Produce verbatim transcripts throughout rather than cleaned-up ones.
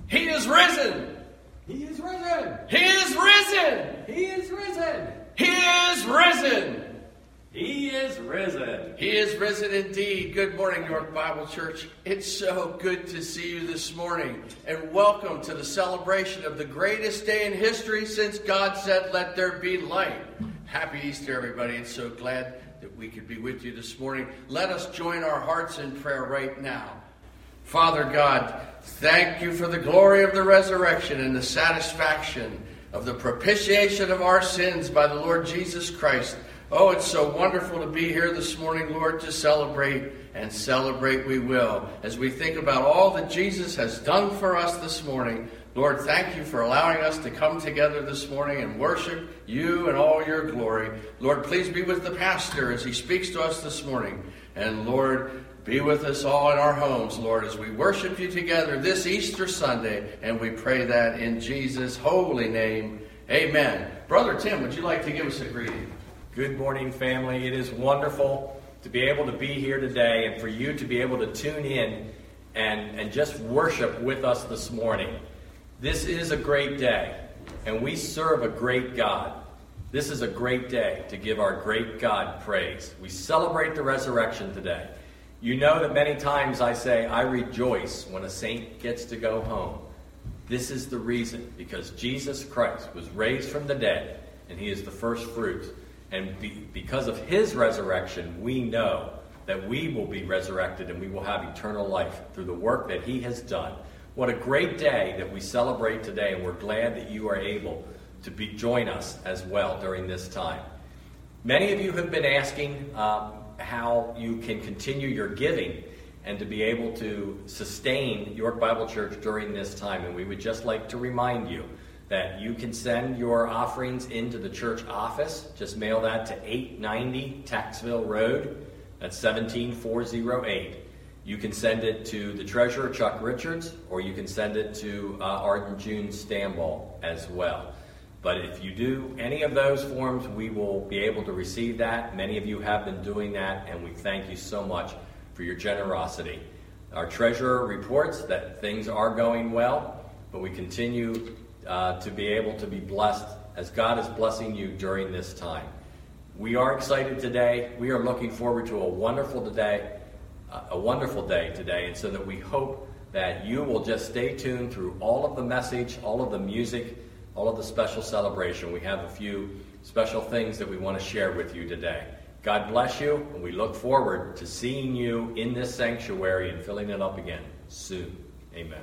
He is risen. He is risen. He is risen. He is risen. He is risen. He is risen. He is risen indeed. Good morning, York Bible Church. It's so good to see you this morning. And welcome to the celebration of the greatest day in history since God said, "Let there be light." Happy Easter, everybody. And so glad that we could be with you this morning. Let us join our hearts in prayer right now. Father God, thank you for the glory of the resurrection and the satisfaction of the propitiation of our sins by the Lord Jesus Christ. Oh, it's so wonderful to be here this morning, Lord, to celebrate, and celebrate we will. As we think about all that Jesus has done for us this morning, Lord, thank you for allowing us to come together this morning and worship you in all your glory. Lord, please be with the pastor as he speaks to us this morning. And Lord, be with us all in our homes, Lord, as we worship you together this Easter Sunday. And we pray that in Jesus' holy name. Amen. Brother Tim, would you like to give us a greeting? Good morning, family. It is wonderful to be able to be here today and for you to be able to tune in and, and just worship with us this morning. This is a great day, and we serve a great God. This is a great day to give our great God praise. We celebrate the resurrection today. You know that many times I say, I rejoice when a saint gets to go home. This is the reason, because Jesus Christ was raised from the dead, and he is the first fruits. And be, because of his resurrection, we know that we will be resurrected and we will have eternal life through the work that he has done. What a great day that we celebrate today, and we're glad that you are able to be, join us as well during this time. Many of you have been asking um, how you can continue your giving and to be able to sustain York Bible Church during this time. And we would just like to remind you that you can send your offerings into the church office. Just mail that to eight ninety Taxville Road. That's seventeen four oh eight. You can send it to the treasurer, Chuck Richards, or you can send it to uh, Arden June Stamball as well. But if you do any of those forms, we will be able to receive that. Many of you have been doing that, and we thank you so much for your generosity. Our treasurer reports that things are going well, but we continue uh, to be able to be blessed as God is blessing you during this time. We are excited today. We are looking forward to a wonderful day. a wonderful day today, and so that we hope that you will just stay tuned through all of the message, all of the music, all of the special celebration. We have a few special things that we want to share with you today. God bless you, and we look forward to seeing you in this sanctuary and filling it up again soon. Amen.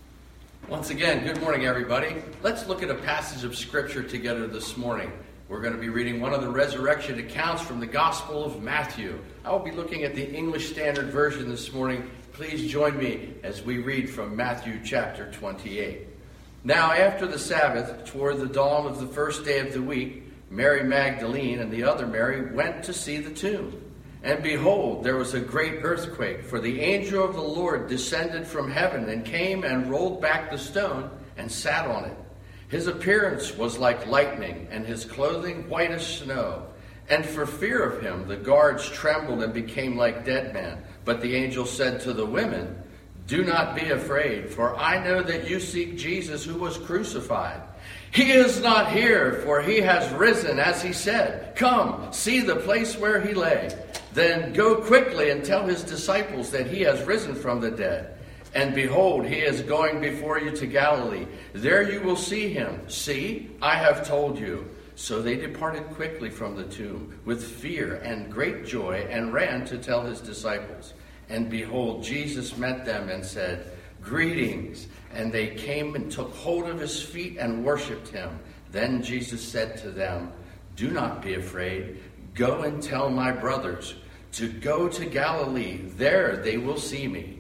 Once again, good morning, everybody. Let's look at a passage of Scripture together this morning. We're going to be reading one of the resurrection accounts from the Gospel of Matthew. I will be looking at the English Standard Version this morning. Please join me as we read from Matthew chapter twenty-eight. Now after the Sabbath, toward the dawn of the first day of the week, Mary Magdalene and the other Mary went to see the tomb. And behold, there was a great earthquake, for the angel of the Lord descended from heaven and came and rolled back the stone and sat on it. His appearance was like lightning, and his clothing white as snow. And for fear of him, the guards trembled and became like dead men. But the angel said to the women, "Do not be afraid, for I know that you seek Jesus who was crucified. He is not here, for he has risen, as he said. Come, see the place where he lay. Then go quickly and tell his disciples that he has risen from the dead. And behold, he is going before you to Galilee. There you will see him. See, I have told you." So they departed quickly from the tomb with fear and great joy and ran to tell his disciples. And behold, Jesus met them and said, "Greetings." And they came and took hold of his feet and worshipped him. Then Jesus said to them, "Do not be afraid. Go and tell my brothers to go to Galilee. There they will see me."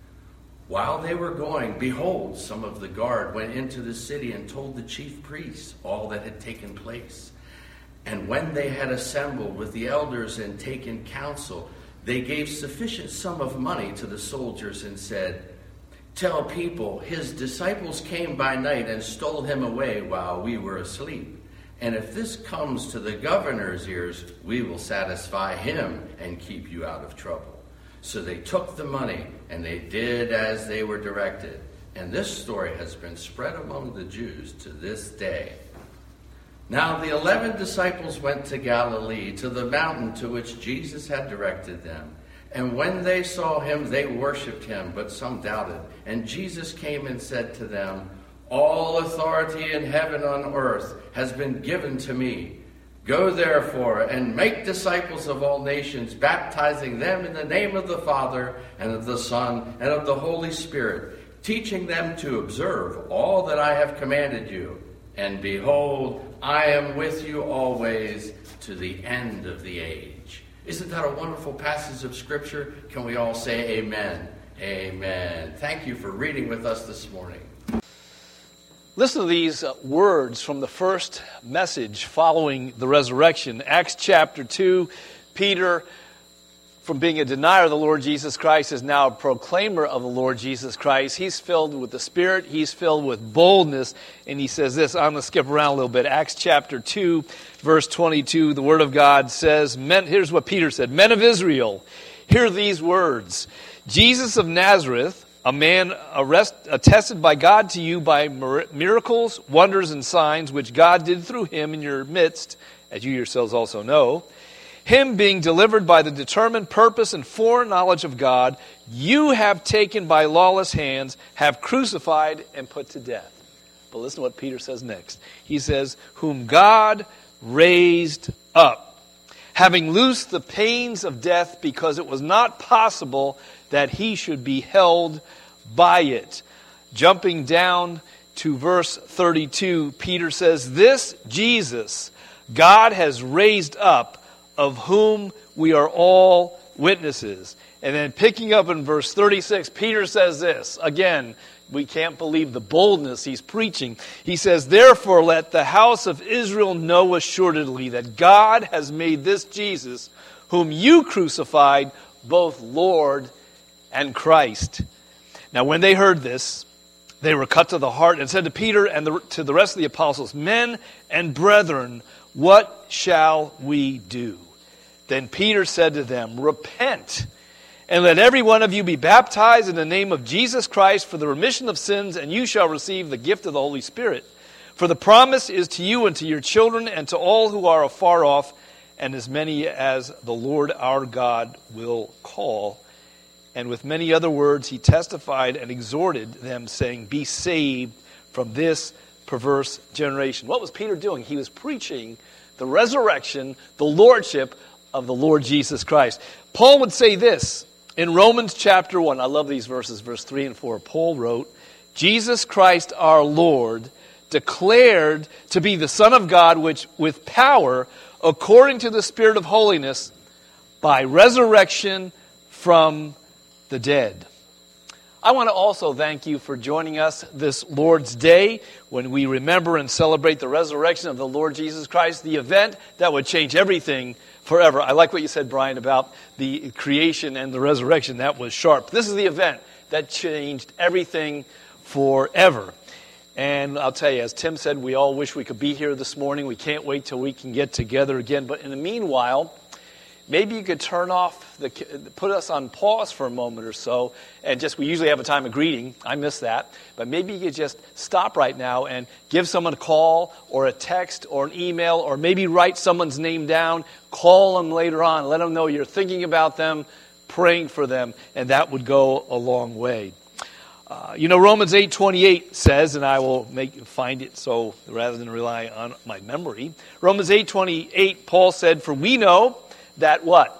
While they were going, behold, some of the guard went into the city and told the chief priests all that had taken place. And when they had assembled with the elders and taken counsel, they gave sufficient sum of money to the soldiers and said, "Tell people, his disciples came by night and stole him away while we were asleep. And if this comes to the governor's ears, we will satisfy him and keep you out of trouble." So they took the money, and they did as they were directed. And this story has been spread among the Jews to this day. Now the eleven disciples went to Galilee, to the mountain to which Jesus had directed them. And when they saw him, they worshipped him, but some doubted. And Jesus came and said to them, "All authority in heaven and earth has been given to me. Go therefore and make disciples of all nations, baptizing them in the name of the Father and of the Son and of the Holy Spirit, teaching them to observe all that I have commanded you. And behold, I am with you always to the end of the age." Isn't that a wonderful passage of Scripture? Can we all say amen? Amen. Thank you for reading with us this morning. Listen to these uh, words from the first message following the resurrection. Acts chapter two, Peter, from being a denier of the Lord Jesus Christ, is now a proclaimer of the Lord Jesus Christ. He's filled with the Spirit. He's filled with boldness. And he says this. I'm going to skip around a little bit. Acts chapter two, verse twenty-two, the Word of God says, Men, here's what Peter said, "Men of Israel, hear these words. Jesus of Nazareth, a man arrest, attested by God to you by miracles, wonders, and signs, which God did through him in your midst, as you yourselves also know. Him being delivered by the determined purpose and foreknowledge of God, you have taken by lawless hands, have crucified and put to death." But listen to what Peter says next. He says, "Whom God raised up, having loosed the pains of death, because it was not possible that he should be held by it." Jumping down to verse thirty-two, Peter says, "This Jesus God has raised up, of whom we are all witnesses." And then picking up in verse thirty-six, Peter says this. Again, we can't believe the boldness he's preaching. He says, "Therefore let the house of Israel know assuredly that God has made this Jesus, whom you crucified, both Lord and Christ." Now when they heard this, they were cut to the heart and said to Peter and the, to the rest of the apostles, "Men and brethren, what shall we do?" Then Peter said to them, "Repent, and let every one of you be baptized in the name of Jesus Christ for the remission of sins, and you shall receive the gift of the Holy Spirit. For the promise is to you and to your children and to all who are afar off, and as many as the Lord our God will call." And with many other words he testified and exhorted them, saying, "Be saved from this perverse generation." What was Peter doing? He was preaching the resurrection, the lordship of the Lord Jesus Christ. Paul would say this in Romans chapter one. I love these verses, verse three and four. Paul wrote, "Jesus Christ our Lord, declared to be the Son of God, which with power, according to the Spirit of holiness, by resurrection from the dead." I want to also thank you for joining us this Lord's Day when we remember and celebrate the resurrection of the Lord Jesus Christ, the event that would change everything forever. I like what you said, Brian, about the creation and the resurrection. That was sharp. This is the event that changed everything forever. And I'll tell you, as Tim said, we all wish we could be here this morning. We can't wait till we can get together again. But in the meanwhile, maybe you could turn off, the, put us on pause for a moment or so, and just, we usually have a time of greeting. I miss that. But maybe you could just stop right now and give someone a call or a text or an email, or maybe write someone's name down, call them later on, let them know you're thinking about them, praying for them, and that would go a long way. Uh, you know, Romans eight twenty-eight says, and I will make find it so rather than rely on my memory. Romans eight twenty-eight, Paul said, "For we know that" what?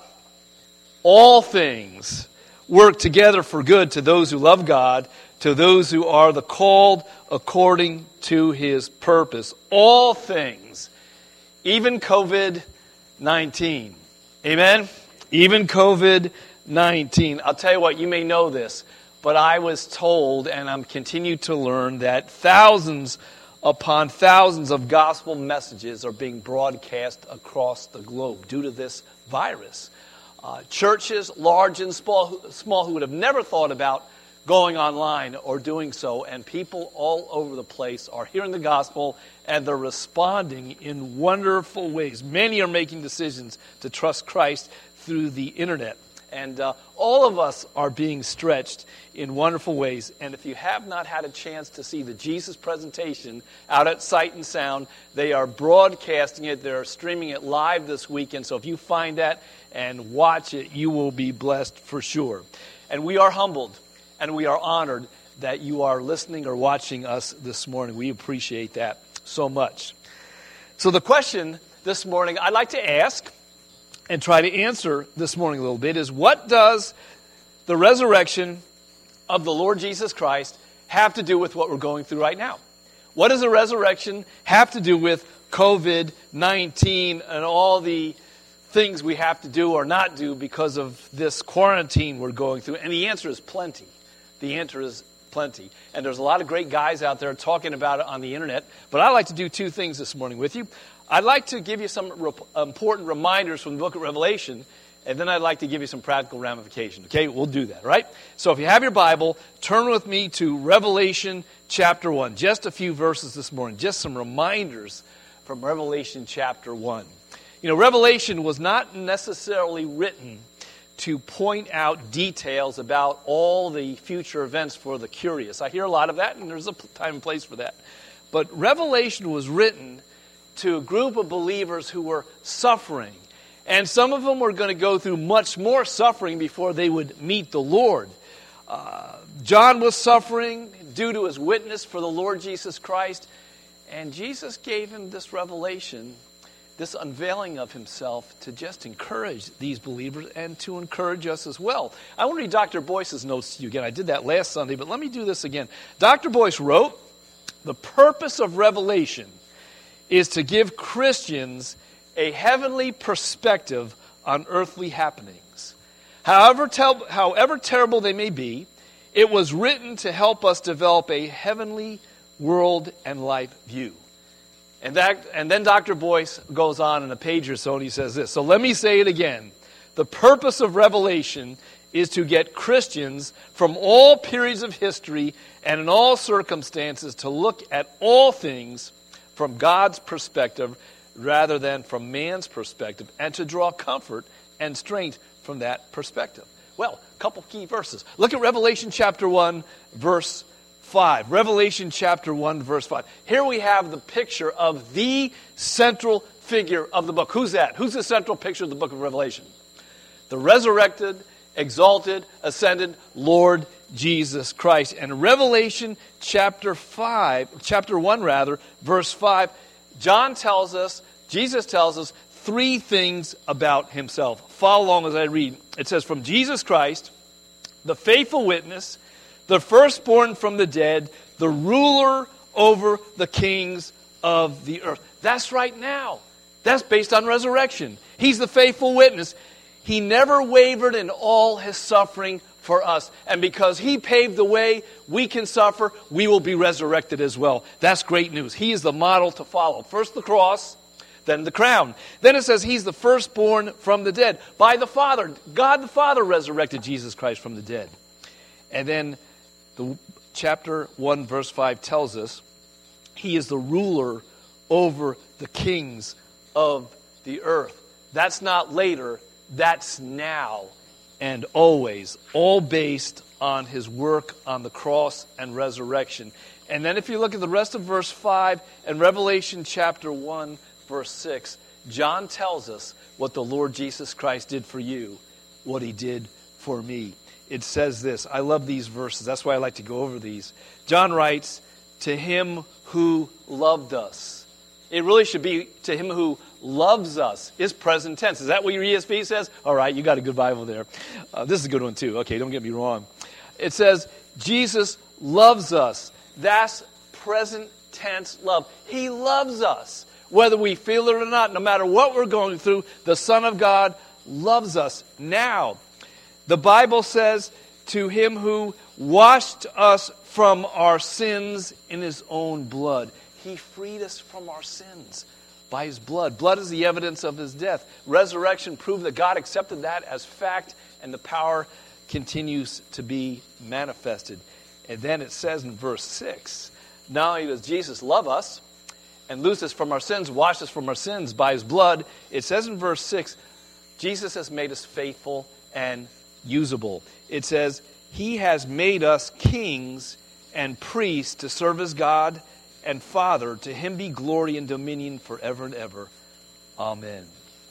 "All things work together for good to those who love God, to those who are the called according to his purpose." All things. Even covid nineteen. Amen? Even covid nineteen. I'll tell you what, you may know this, but I was told, and I'm continued to learn, that thousands upon thousands of gospel messages are being broadcast across the globe due to this virus. Uh, churches, large and small, small, who would have never thought about going online or doing so, and people all over the place are hearing the gospel, and they're responding in wonderful ways. Many are making decisions to trust Christ through the internet. And uh, all of us are being stretched in wonderful ways. And if you have not had a chance to see the Jesus presentation out at Sight and Sound, they are broadcasting it. They're streaming it live this weekend. So if you find that and watch it, you will be blessed for sure. And we are humbled and we are honored that you are listening or watching us this morning. We appreciate that so much. So the question this morning I'd like to ask and try to answer this morning a little bit is, what does the resurrection of the Lord Jesus Christ have to do with what we're going through right now? What does the resurrection have to do with covid nineteen and all the things we have to do or not do because of this quarantine we're going through? And the answer is plenty. The answer is plenty. And there's a lot of great guys out there talking about it on the internet. But I'd like to do two things this morning with you. I'd like to give you some re- important reminders from the book of Revelation, and then I'd like to give you some practical ramifications. Okay, we'll do that, right? So if you have your Bible, turn with me to Revelation chapter one. Just a few verses this morning, just some reminders from Revelation chapter one. You know, Revelation was not necessarily written to point out details about all the future events for the curious. I hear a lot of that, and there's a time and place for that. But Revelation was written to a group of believers who were suffering. And some of them were going to go through much more suffering before they would meet the Lord. Uh, John was suffering due to his witness for the Lord Jesus Christ. And Jesus gave him this revelation, this unveiling of himself, to just encourage these believers and to encourage us as well. I want to read Doctor Boyce's notes to you again. I did that last Sunday, but let me do this again. Doctor Boyce wrote, "The purpose of Revelation is to give Christians a heavenly perspective on earthly happenings. However, tel- however terrible they may be, it was written to help us develop a heavenly world and life view." And that, and then Doctor Boyce goes on in a page or so and he says this. So let me say it again. The purpose of Revelation is to get Christians from all periods of history and in all circumstances to look at all things from God's perspective rather than from man's perspective, and to draw comfort and strength from that perspective. Well, a couple key verses. Look at Revelation chapter one, verse five. Revelation chapter one, verse five. Here we have the picture of the central figure of the book. Who's that? Who's the central picture of the book of Revelation? The resurrected, exalted, ascended Lord Jesus Christ. And Revelation chapter five, chapter one rather, verse five, John tells us, Jesus tells us three things about himself. Follow along as I read. It says, "From Jesus Christ, the faithful witness, the firstborn from the dead, the ruler over the kings of the earth." That's right now. That's based on resurrection. He's the faithful witness. He never wavered in all his suffering for us. And because he paved the way we can suffer, we will be resurrected as well. That's great news. He is the model to follow. First the cross, then the crown. Then it says he's the firstborn from the dead. By the Father. God the Father resurrected Jesus Christ from the dead. And then the chapter one, verse five tells us he is the ruler over the kings of the earth. That's not later. That's now and always, all based on his work on the cross and resurrection. And then if you look at the rest of verse five and Revelation chapter one, verse six, John tells us what the Lord Jesus Christ did for you, what he did for me. It says this. I love these verses. That's why I like to go over these. John writes, "To him who loved us." It really should be to him who loves us, is present tense. Is that what your E S V says? All right, you got a good Bible there. Uh, this is a good one too. Okay, don't get me wrong. It says, Jesus loves us. That's present tense love. He loves us. Whether we feel it or not, no matter what we're going through, the Son of God loves us now. The Bible says, to him who washed us from our sins in his own blood. He freed us from our sins by his blood. Blood is the evidence of his death. Resurrection proved that God accepted that as fact, and the power continues to be manifested. And then it says in verse six, not only does Jesus love us and loose us from our sins, wash us from our sins by his blood, it says in verse six, Jesus has made us faithful and usable. It says, he has made us kings and priests to serve as God and Father. To him be glory and dominion forever and ever. Amen.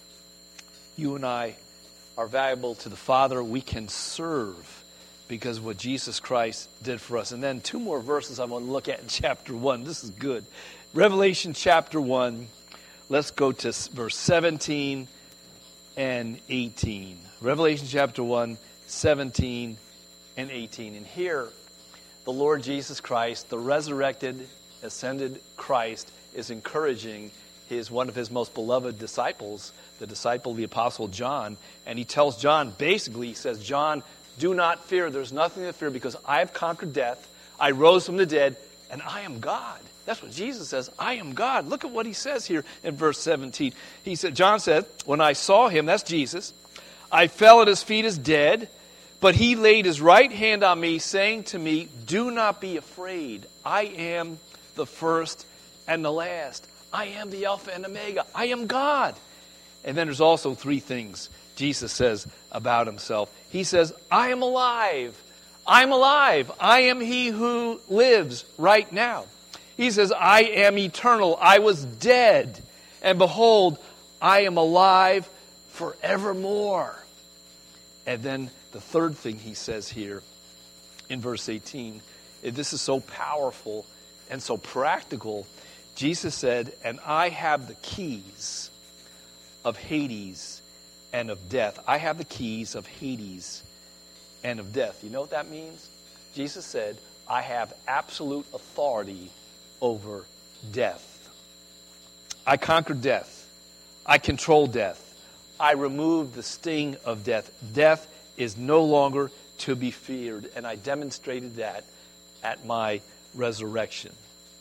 You and I are valuable to the Father. We can serve because of what Jesus Christ did for us. And then two more verses I want to look at in chapter one. This is good. Revelation chapter one. Let's go to verse seventeen and eighteen. Revelation chapter one, seventeen and eighteen. And here, the Lord Jesus Christ, the resurrected, ascended Christ, is encouraging his one of his most beloved disciples, the disciple, the Apostle John. And he tells John, basically, he says, John, do not fear. There's nothing to fear because I have conquered death. I rose from the dead, and I am God. That's what Jesus says. I am God. Look at what he says here in verse seventeen. He said, John said, when I saw him, that's Jesus, I fell at his feet as dead, but he laid his right hand on me, saying to me, do not be afraid. I am the first and the last. I am the Alpha and Omega. I am God. And then there's also three things Jesus says about himself. He says, I am alive. I'm alive. I am he who lives right now. He says, I am eternal. I was dead. And behold, I am alive forevermore. And then the third thing he says here in verse eighteen, this is so powerful and so practical. Jesus said, and I have the keys of Hades and of death. I have the keys of Hades and of death. You know what that means? Jesus said, I have absolute authority over death. I conquered death. I control death. I removed the sting of death. Death is no longer to be feared. And I demonstrated that at my resurrection.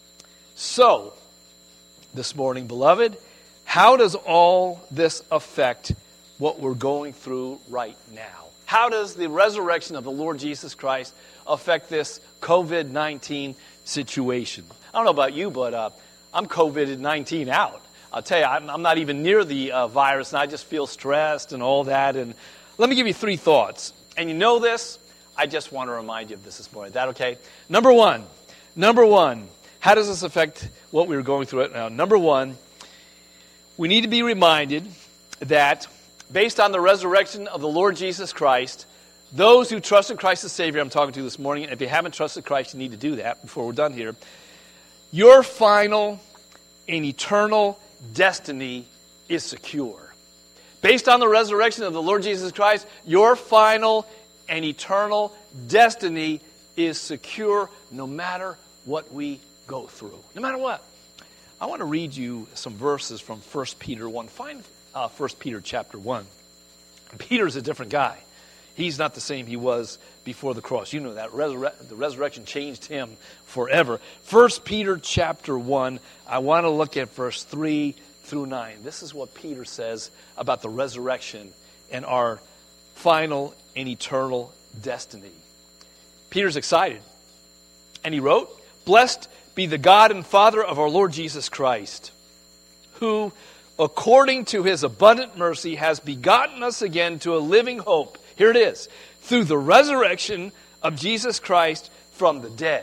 So, this morning, beloved, how does all this affect what we're going through right now? How does the resurrection of the Lord Jesus Christ affect this covid nineteen situation? I don't know about you, but uh, I'm covid nineteen out. I'll tell you, I'm, I'm not even near the uh, virus, and I just feel stressed and all that. And let me give you three thoughts. And you know this, I just want to remind you of this this morning. Is that okay? Number one, number one, how does this affect what we're going through right now? Number one, we need to be reminded that based on the resurrection of the Lord Jesus Christ, those who trust in Christ as Savior, I'm talking to you this morning, and if you haven't trusted Christ, you need to do that before we're done here. Your final and eternal destiny is secure. Based on the resurrection of the Lord Jesus Christ, your final and eternal destiny is secure no matter what we go through. No matter what. I want to read you some verses from First Peter one. Find uh, First Peter chapter one. Peter's a different guy. He's not the same he was before the cross. You know that. Resur- the resurrection changed him forever. First Peter chapter one. I want to look at verse three through nine. This is what Peter says about the resurrection and our final and eternal destiny. Peter's excited. And he wrote, Blessed be the God and Father of our Lord Jesus Christ, who, according to his abundant mercy, has begotten us again to a living hope. Here it is. Through the resurrection of Jesus Christ from the dead,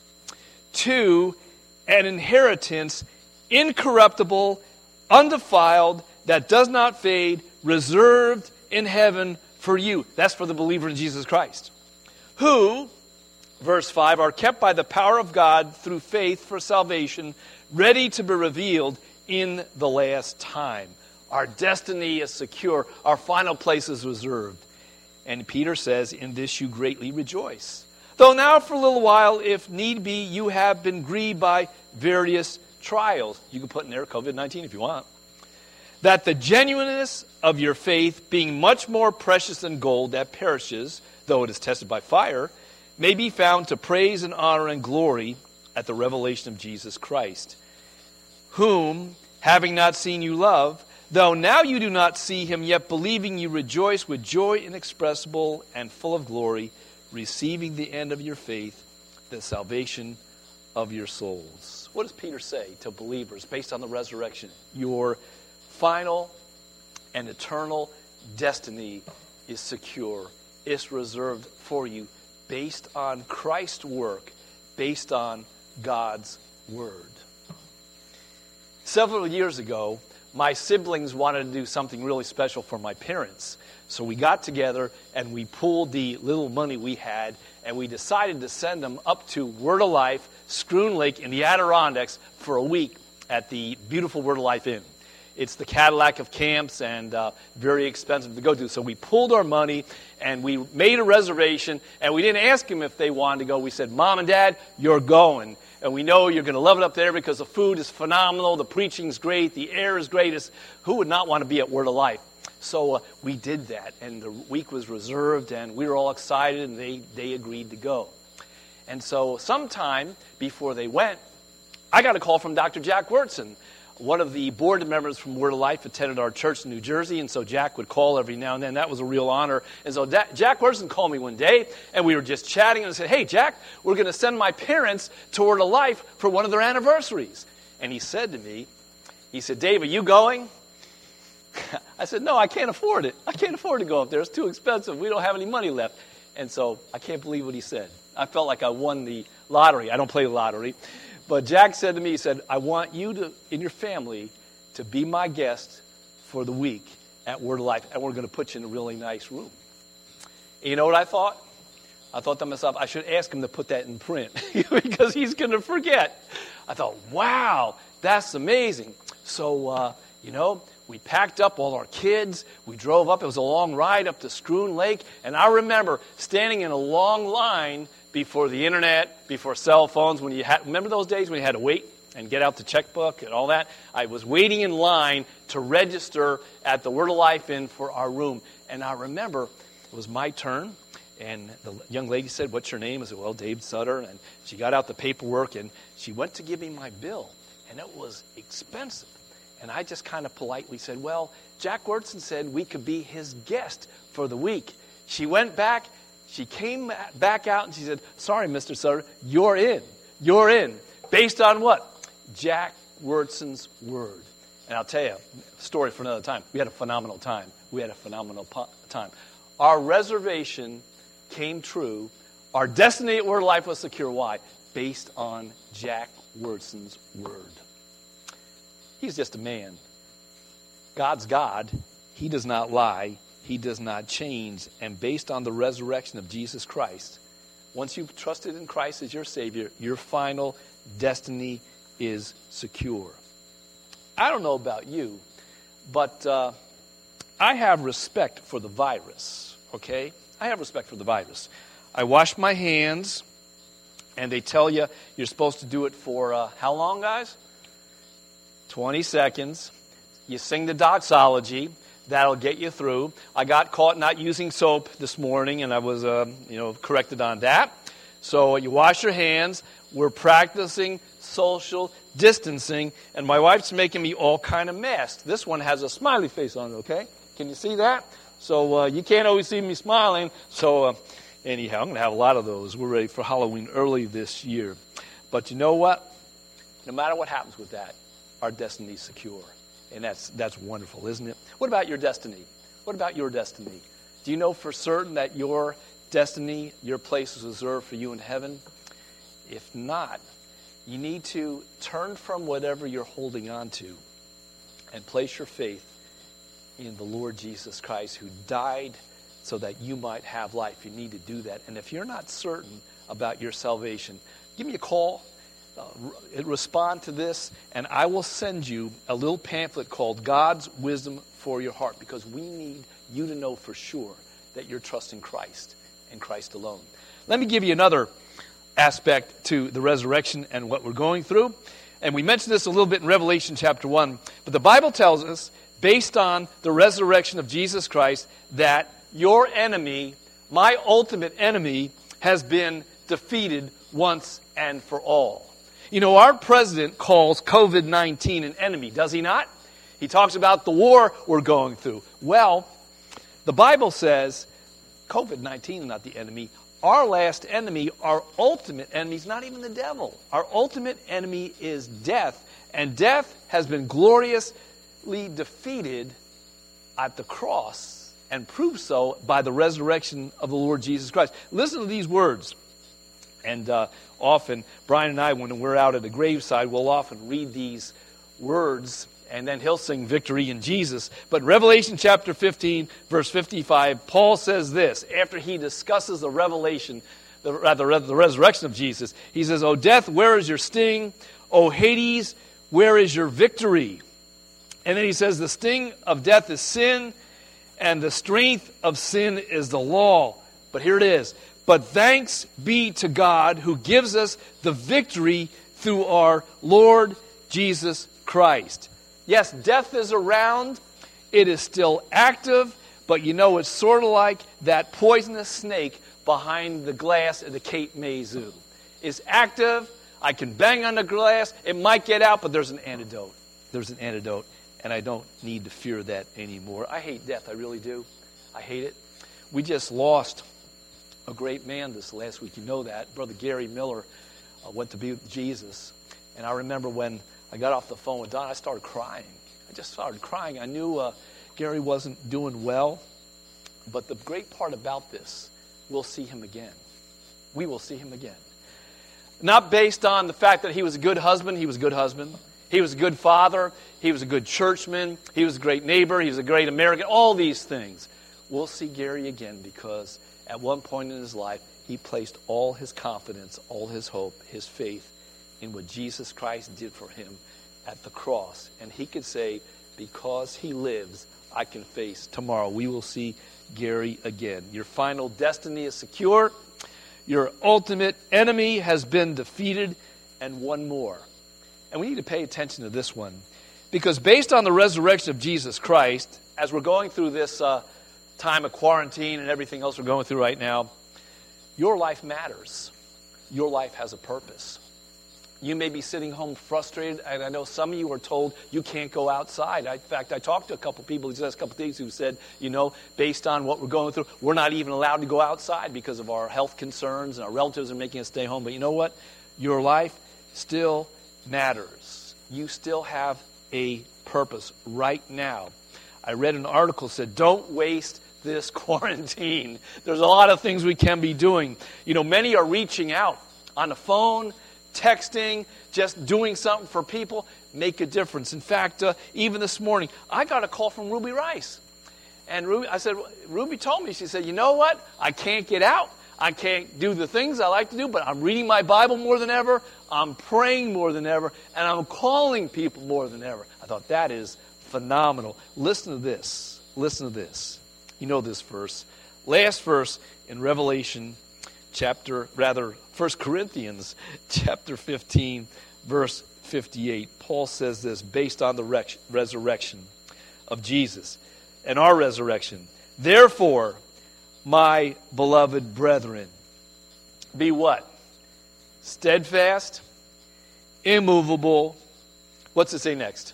to an inheritance incorruptible, undefiled, that does not fade, reserved in heaven for you. That's for the believer in Jesus Christ. Who, verse five, are kept by the power of God through faith for salvation, ready to be revealed in the last time. Our destiny is secure. Our final place is reserved. And Peter says, in this you greatly rejoice. Though now for a little while, if need be, you have been grieved by various trials. You can put in there covid nineteen if you want. That the genuineness of your faith, being much more precious than gold that perishes, though it is tested by fire, may be found to praise and honor and glory at the revelation of Jesus Christ, whom, having not seen you love, though now you do not see him, yet believing you rejoice with joy inexpressible and full of glory, receiving the end of your faith, the salvation of your souls. What does Peter say to believers based on the resurrection? Your final and eternal destiny is secure is reserved for you based on Christ's work, based on God's Word. Several years ago, my siblings wanted to do something really special for my parents. So we got together and we pooled the little money we had, and we decided to send them up to Word of Life, Schroon Lake in the Adirondacks for a week at the beautiful Word of Life Inn. It's the Cadillac of camps and uh, very expensive to go to. So we pooled our money and we made a reservation, and we didn't ask them if they wanted to go. We said, Mom and Dad, you're going. And we know you're going to love it up there because the food is phenomenal, the preaching's great, the air is great. It's, who would not want to be at Word of Life? So uh, we did that, and the week was reserved, and we were all excited, and they, they agreed to go. And so sometime before they went, I got a call from Doctor Jack Wyrtzen. One of the board members from Word of Life attended our church in New Jersey, and so Jack would call every now and then. That was a real honor. And so da- Jack Wyrtzen called me one day, and we were just chatting, and I said, hey, Jack, we're going to send my parents to Word of Life for one of their anniversaries. And he said to me, he said, Dave, are you going? I said, no, I can't afford it. I can't afford to go up there. It's too expensive. We don't have any money left. And so I can't believe what he said. I felt like I won the lottery. I don't play the lottery. But Jack said to me, he said, I want you to, in your family, to be my guest for the week at Word of Life, and we're going to put you in a really nice room. And you know what I thought? I thought to myself, I should ask him to put that in print because he's going to forget. I thought, wow, that's amazing. So, uh, you know, we packed up all our kids. We drove up. It was a long ride up to Schroon Lake. And I remember standing in a long line before the internet, before cell phones, when you had, remember those days when you had to wait and get out the checkbook and all that? I was waiting in line to register at the Word of Life Inn for our room. And I remember it was my turn, and the young lady said, what's your name? I said, well, Dave Sutter. And she got out the paperwork, and she went to give me my bill, and it was expensive. And I just kind of politely said, well, Jack Wyrtzen said we could be his guest for the week. She went back. She came back out and she said, sorry, Mister Sutter, you're in. You're in. Based on what? Jack Wyrtzen's word. And I'll tell you, a story for another time. We had a phenomenal time. We had a phenomenal po- time. Our reservation came true. Our destiny at Word of Life was secure. Why? Based on Jack Wyrtzen's word. He's just a man. God's God. He does not lie. He does not change. And based on the resurrection of Jesus Christ, once you've trusted in Christ as your Savior, your final destiny is secure. I don't know about you, but uh, I have respect for the virus, okay? I have respect for the virus. I wash my hands, and they tell you you're supposed to do it for uh, how long, guys? twenty seconds. You sing the doxology. That'll get you through. I got caught not using soap this morning, and I was, uh, you know, corrected on that. So you wash your hands. We're practicing social distancing, and my wife's making me all kind of masks. This one has a smiley face on it, okay? Can you see that? So uh, you can't always see me smiling. So uh, anyhow, I'm going to have a lot of those. We're ready for Halloween early this year. But you know what? No matter what happens with that, our destiny's secure. And that's that's wonderful, isn't it? What about your destiny? What about your destiny? Do you know for certain that your destiny, your place is reserved for you in heaven? If not, you need to turn from whatever you're holding on to and place your faith in the Lord Jesus Christ, who died so that you might have life. You need to do that. And if you're not certain about your salvation, give me a call. Uh, respond to this, and I will send you a little pamphlet called God's Wisdom for Your Heart, because we need you to know for sure that you're trusting Christ and Christ alone. Let me give you another aspect to the resurrection and what we're going through. And we mentioned this a little bit in Revelation chapter one, but the Bible tells us, based on the resurrection of Jesus Christ, that your enemy, my ultimate enemy, has been defeated once and for all. You know, our president calls covid nineteen an enemy, does he not? He talks about the war we're going through. Well, the Bible says covid nineteen is not the enemy. Our last enemy, our ultimate enemy, is not even the devil. Our ultimate enemy is death. And death has been gloriously defeated at the cross and proved so by the resurrection of the Lord Jesus Christ. Listen to these words. And uh, often, Brian and I, when we're out at the graveside, we'll often read these words, and then he'll sing Victory in Jesus. But in Revelation chapter fifteen, verse fifty-five, Paul says this, after he discusses the revelation, the, rather the resurrection of Jesus. He says, O death, where is your sting? O Hades, where is your victory? And then he says, the sting of death is sin, and the strength of sin is the law. But here it is. But thanks be to God who gives us the victory through our Lord Jesus Christ. Yes, death is around. It is still active. But you know, it's sort of like that poisonous snake behind the glass at the Cape May Zoo. It's active. I can bang on the glass. It might get out, but there's an antidote. There's an antidote. And I don't need to fear that anymore. I hate death. I really do. I hate it. We just lost a great man this last week. You know that. Brother Gary Miller uh, went to be with Jesus. And I remember when I got off the phone with Don, I started crying. I just started crying. I knew uh, Gary wasn't doing well. But the great part about this, we'll see him again. We will see him again. Not based on the fact that he was a good husband. He was a good husband. He was a good father. He was a good churchman. He was a great neighbor. He was a great American. All these things. We'll see Gary again because at one point in his life, he placed all his confidence, all his hope, his faith in what Jesus Christ did for him at the cross. And he could say, because he lives, I can face tomorrow. We will see Gary again. Your final destiny is secure. Your ultimate enemy has been defeated, and one more. And we need to pay attention to this one. Because based on the resurrection of Jesus Christ, as we're going through this uh, time of quarantine and everything else we're going through right now, your life matters. Your life has a purpose. You may be sitting home frustrated, and I know some of you are told you can't go outside. I, in fact, I talked to a couple people these last couple of days who said, you know, based on what we're going through, we're not even allowed to go outside because of our health concerns, and our relatives are making us stay home. But you know what? Your life still matters. You still have a purpose right now. I read an article that said, don't waste this quarantine. There's a lot of things we can be doing. You know, many are reaching out on the phone, texting, just doing something for people, make a difference. In fact, uh, even this morning, I got a call from Ruby Rice. And Ruby, I said, Ruby told me, she said, you know what? I can't get out. I can't do the things I like to do, but I'm reading my Bible more than ever. I'm praying more than ever. And I'm calling people more than ever. I thought, that is phenomenal. Listen to this. Listen to this. You know this verse. Last verse in Revelation chapter, rather, First Corinthians chapter fifteen, verse fifty-eight. Paul says this based on the res- resurrection of Jesus and our resurrection. Therefore, my beloved brethren, be what? Steadfast, immovable. What's it say next?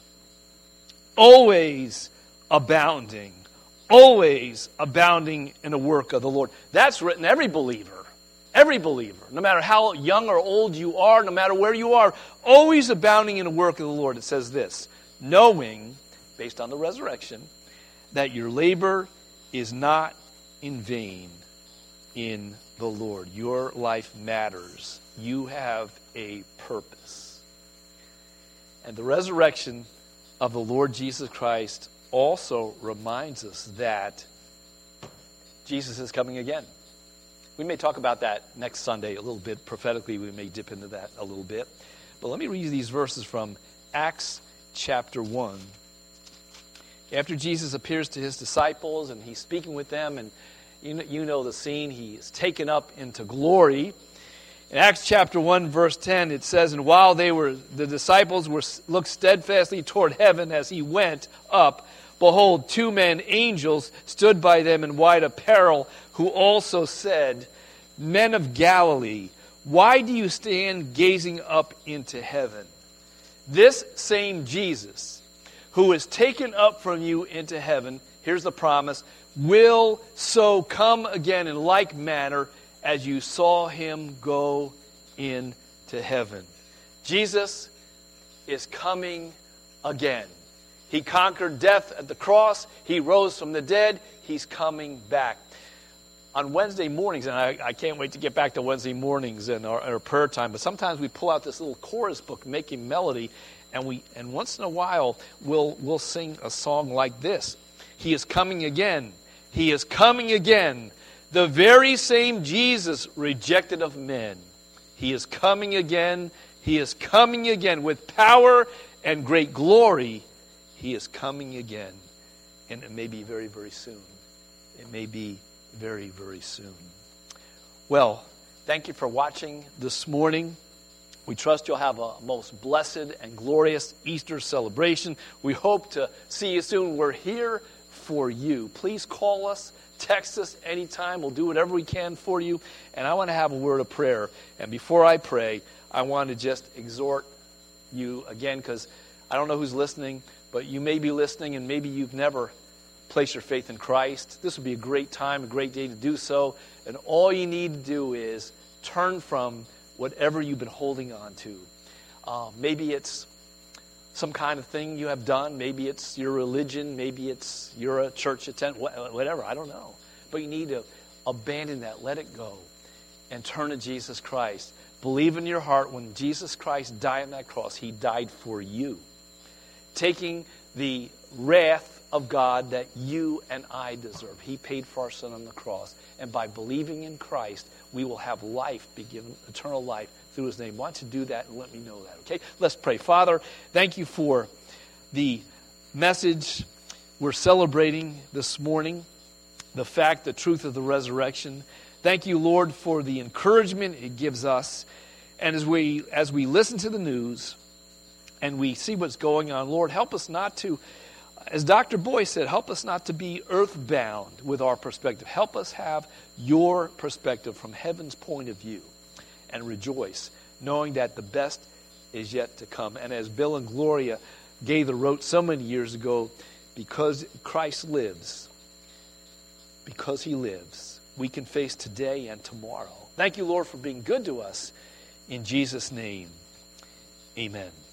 Always abounding. Always abounding in the work of the Lord. That's written every believer. Every believer. No matter how young or old you are, no matter where you are, always abounding in the work of the Lord. It says this, knowing, based on the resurrection, that your labor is not in vain in the Lord. Your life matters. You have a purpose. And the resurrection of the Lord Jesus Christ also reminds us that Jesus is coming again. We may talk about that next Sunday a little bit. Prophetically, we may dip into that a little bit. But let me read you these verses from Acts chapter one. After Jesus appears to his disciples and he's speaking with them, and you know, you know the scene, he is taken up into glory. In Acts chapter one, verse ten, it says, and while they were, the disciples were looked steadfastly toward heaven as he went up, behold, two men, angels, stood by them in white apparel, who also said, men of Galilee, why do you stand gazing up into heaven? This same Jesus, who is taken up from you into heaven, here's the promise, will so come again in like manner as you saw him go into heaven. Jesus is coming again. He conquered death at the cross. He rose from the dead. He's coming back. On Wednesday mornings, and I, I can't wait to get back to Wednesday mornings and our, our prayer time, but sometimes we pull out this little chorus book, Making Melody, and we and once in a while we'll we'll sing a song like this. He is coming again. He is coming again. The very same Jesus rejected of men. He is coming again. He is coming again with power and great glory. He is coming again. And it may be very, very soon. It may be very, very soon. Well, thank you for watching this morning. We trust you'll have a most blessed and glorious Easter celebration. We hope to see you soon. We're here for you. Please call us, text us anytime. We'll do whatever we can for you. And I want to have a word of prayer. And before I pray, I want to just exhort you again, because I don't know who's listening, but you may be listening and maybe you've never placed your faith in Christ. This would be a great time, a great day to do so. And all you need to do is turn from whatever you've been holding on to. Uh, maybe it's some kind of thing you have done. Maybe it's your religion. Maybe it's you're a church attendant. Whatever, I don't know. But you need to abandon that. Let it go. And turn to Jesus Christ. Believe in your heart when Jesus Christ died on that cross, He died for you. Taking the wrath of God that you and I deserve. He paid for our sin on the cross. And by believing in Christ, we will have life, be given eternal life through His name. Why don't you do that and let me know that, okay? Let's pray. Father, thank you for the message we're celebrating this morning, the fact, the truth of the resurrection. Thank you, Lord, for the encouragement it gives us. And as we as we listen to the news and we see what's going on, Lord, help us not to, as Doctor Boy said, help us not to be earthbound with our perspective. Help us have your perspective from heaven's point of view and rejoice, knowing that the best is yet to come. And as Bill and Gloria Gaither wrote so many years ago, because Christ lives, because He lives, we can face today and tomorrow. Thank you, Lord, for being good to us. In Jesus' name, amen.